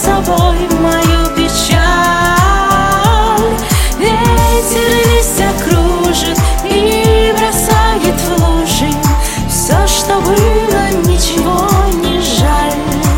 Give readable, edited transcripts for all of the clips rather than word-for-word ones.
собой мою печаль. Ветер листья кружит и бросает в лужи. Все, что было, ничего не жаль.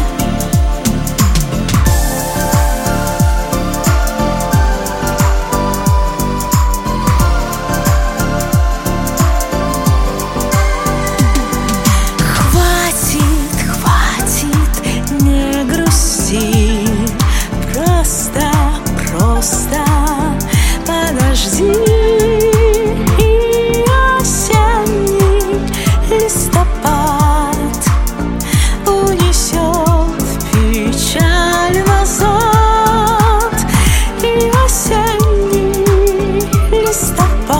Просто подожди, и осенний листопад унесет печаль назад. И осенний листопад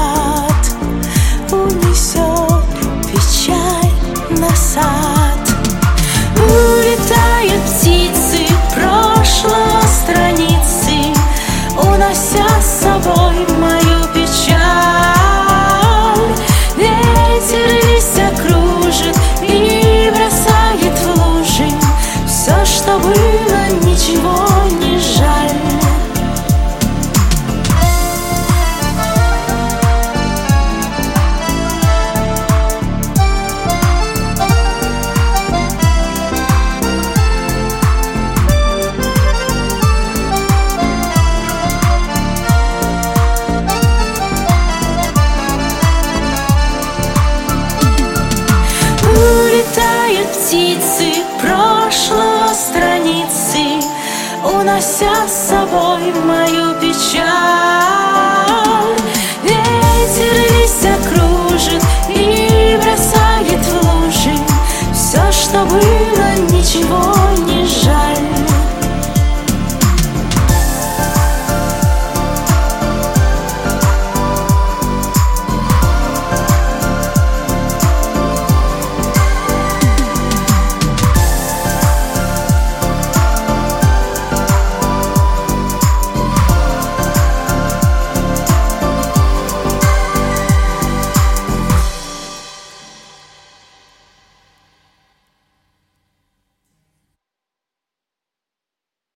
унесет печаль назад. Улетают птицы прошлого страницы, унося с собой мою печаль. Ветер листья кружит и бросает в лужи. Все, что было, ничего не жаль. Птицы прошлого страницы, унося с собой мою печаль.